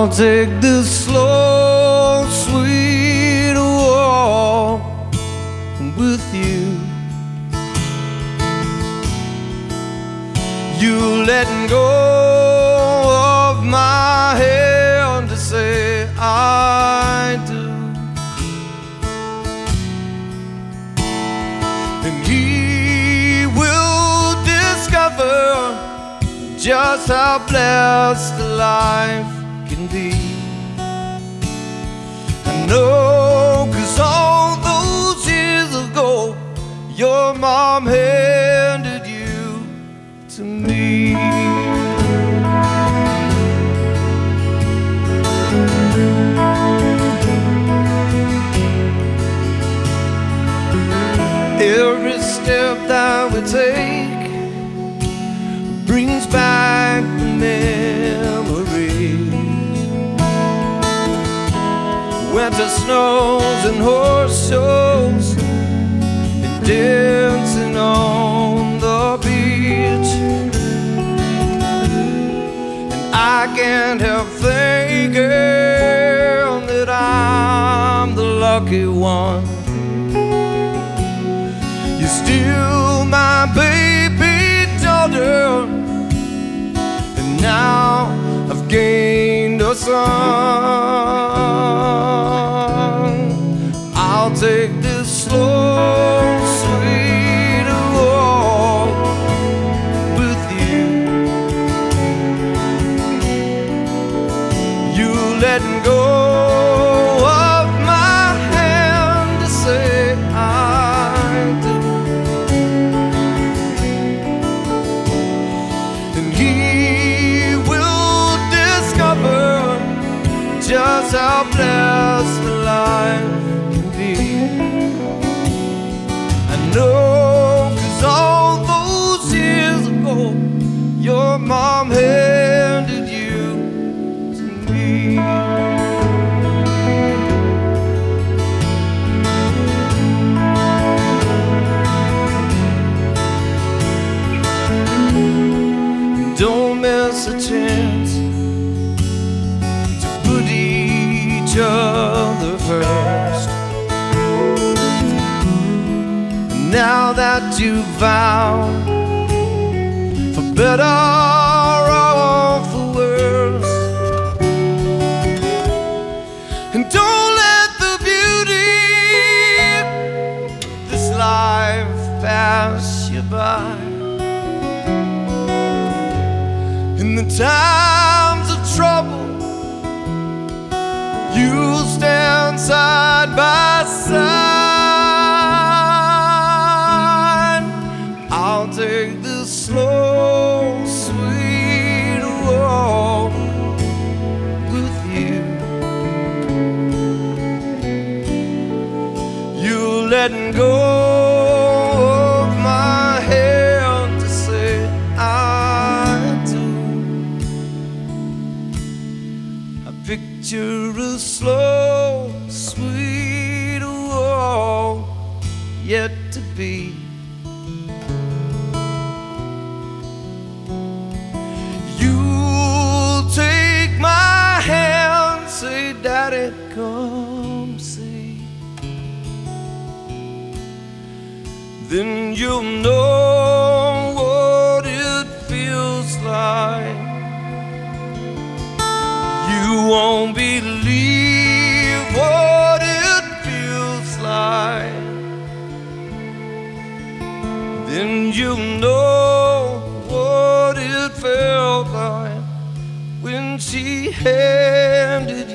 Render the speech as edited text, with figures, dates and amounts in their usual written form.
I'll take this slow, sweet walk with you. You letting go of my hand to say I do. And he will discover just how blessed a life can be. I know, 'cause all those years ago your mom handed you to me. Every step that we take brings back the memories. Winter snows and horse shows and dancing on the beach. And I can't help thinking that I'm the lucky one. You're still my baby daughter, and now I've gained a son. I'll take this slow, sweet walk with you. You letting go of my hand to say I do. And he will discover just how blessed the life can be. I know, 'cause all those years ago your mom handed you to me. Don't miss a chance to put each other first. Now that you've vowed, for better or for worse, and don't let the beauty of this life pass you by. In the times of trouble, you'll stand side by side. I'll take this slow, sweet walk with you. You letting go of my hand to say I do. I picture a slow, sweet walk yet to be. You'll take my hand, say, Daddy, come see. Then you'll know what it feels like. You won't believe what it feels like. Then you'll know what it felt like when she handed